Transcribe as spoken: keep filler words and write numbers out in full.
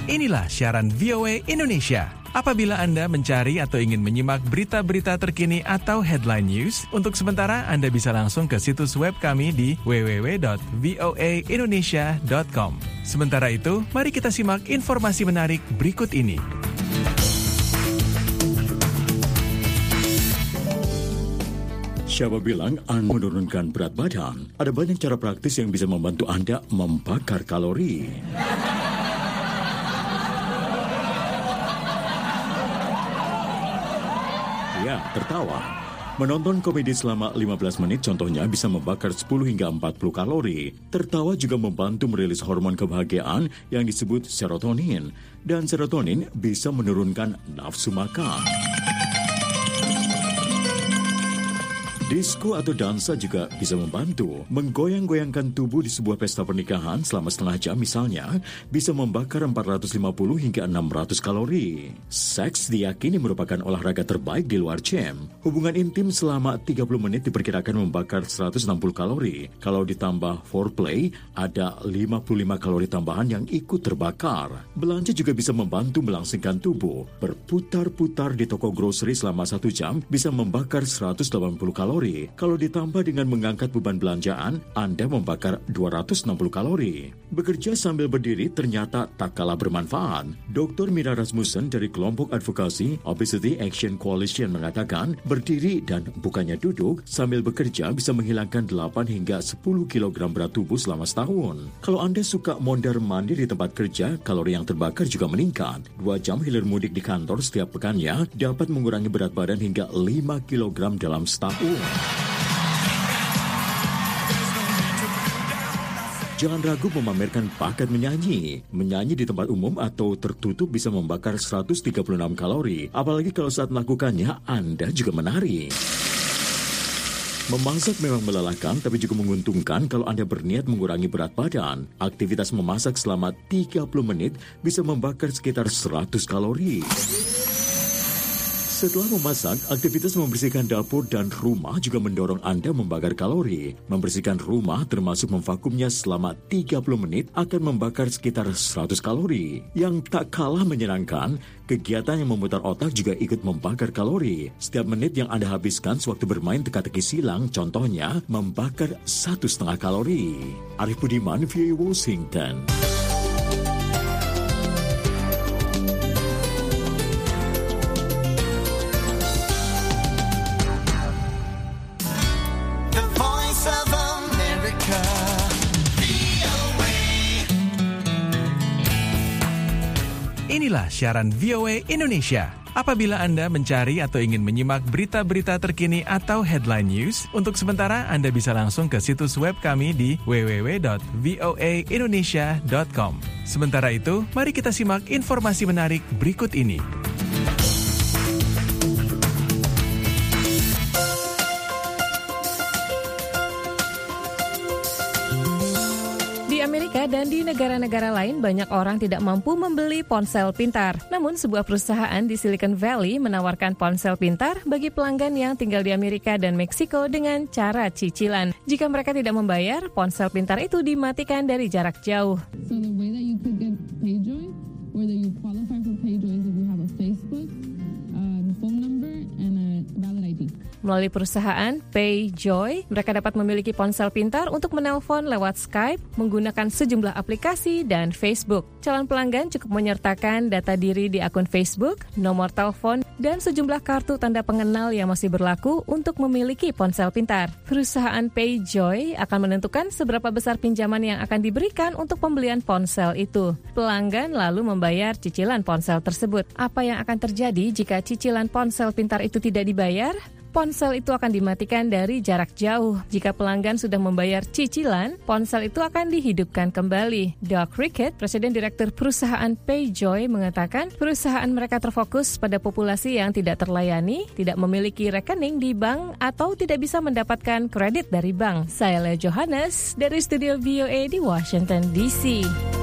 Inilah siaran V O A Indonesia. Apabila Anda mencari atau ingin menyimak berita-berita terkini atau headline news, untuk sementara Anda bisa langsung ke situs web kami di w w w dot voa indonesia dot com. Sementara itu, mari kita simak informasi menarik berikut ini. Siapa bilang Anda menurunkan berat badan? Ada banyak cara praktis yang bisa membantu Anda membakar kalori. Ya, tertawa. Menonton komedi selama lima belas menit contohnya bisa membakar sepuluh hingga empat puluh kalori. Tertawa juga membantu merilis hormon kebahagiaan yang disebut serotonin. Dan serotonin bisa menurunkan nafsu makan. Disko atau dansa juga bisa membantu. Menggoyang-goyangkan tubuh di sebuah pesta pernikahan selama setengah jam misalnya bisa membakar empat ratus lima puluh hingga enam ratus kalori. Seks diyakini merupakan olahraga terbaik di luar gym. Hubungan intim selama tiga puluh menit diperkirakan membakar seratus enam puluh kalori. Kalau ditambah foreplay, ada lima puluh lima kalori tambahan yang ikut terbakar. Belanja juga bisa membantu melangsingkan tubuh. Berputar-putar di toko grocery selama satu jam bisa membakar seratus delapan puluh kalori. Kalau ditambah dengan mengangkat beban belanjaan, Anda membakar dua ratus enam puluh kalori. Bekerja sambil berdiri ternyata tak kalah bermanfaat. doktor Mira Rasmussen dari kelompok advokasi Obesity Action Coalition mengatakan, berdiri dan bukannya duduk sambil bekerja bisa menghilangkan delapan hingga sepuluh kilogram berat tubuh selama setahun. Kalau Anda suka mondar-mandir di tempat kerja, kalori yang terbakar juga meningkat. Dua jam hilir mudik di kantor setiap pekannya dapat mengurangi berat badan hingga lima kilogram dalam setahun. Jangan ragu memamerkan bakat menyanyi. Menyanyi di tempat umum atau tertutup bisa membakar seratus tiga puluh enam kalori. Apalagi kalau saat melakukannya, Anda juga menari. Memasak memang melelahkan, tapi juga menguntungkan kalau Anda berniat mengurangi berat badan. Aktivitas memasak selama tiga puluh menit bisa membakar sekitar seratus kalori. Setelah memasak, aktivitas membersihkan dapur dan rumah juga mendorong Anda membakar kalori. Membersihkan rumah termasuk memvakumnya selama tiga puluh menit akan membakar sekitar seratus kalori. Yang tak kalah menyenangkan, kegiatan yang memutar otak juga ikut membakar kalori. Setiap menit yang Anda habiskan sewaktu bermain teka-teki silang, contohnya membakar satu setengah kalori. Arif Budiman, V O A Washington. Inilah siaran V O A Indonesia. Apabila Anda mencari atau ingin menyimak berita-berita terkini atau headline news, untuk sementara Anda bisa langsung ke situs web kami di w w w dot voa indonesia dot com. Sementara itu, mari kita simak informasi menarik berikut ini. Di Amerika dan di negara-negara lain, banyak orang tidak mampu membeli ponsel pintar. Namun, sebuah perusahaan di Silicon Valley menawarkan ponsel pintar bagi pelanggan yang tinggal di Amerika dan Meksiko dengan cara cicilan. Jika mereka tidak membayar, ponsel pintar itu dimatikan dari jarak jauh. So the way that you could get PayJoy, whether you qualify for PayJoy is if you have a Facebook, um, phone number, and a valid I D. Melalui perusahaan PayJoy, mereka dapat memiliki ponsel pintar untuk menelpon lewat Skype, menggunakan sejumlah aplikasi, dan Facebook. Calon pelanggan cukup menyertakan data diri di akun Facebook, nomor telepon, dan sejumlah kartu tanda pengenal yang masih berlaku untuk memiliki ponsel pintar. Perusahaan PayJoy akan menentukan seberapa besar pinjaman yang akan diberikan untuk pembelian ponsel itu. Pelanggan lalu membayar cicilan ponsel tersebut. Apa yang akan terjadi jika cicilan ponsel pintar itu tidak dibayar? Ponsel itu akan dimatikan dari jarak jauh. Jika pelanggan sudah membayar cicilan, ponsel itu akan dihidupkan kembali. Doug Rickett, Presiden Direktur Perusahaan PayJoy, mengatakan perusahaan mereka terfokus pada populasi yang tidak terlayani, tidak memiliki rekening di bank, atau tidak bisa mendapatkan kredit dari bank. Saya Lea Johannes dari Studio V O A di Washington D C.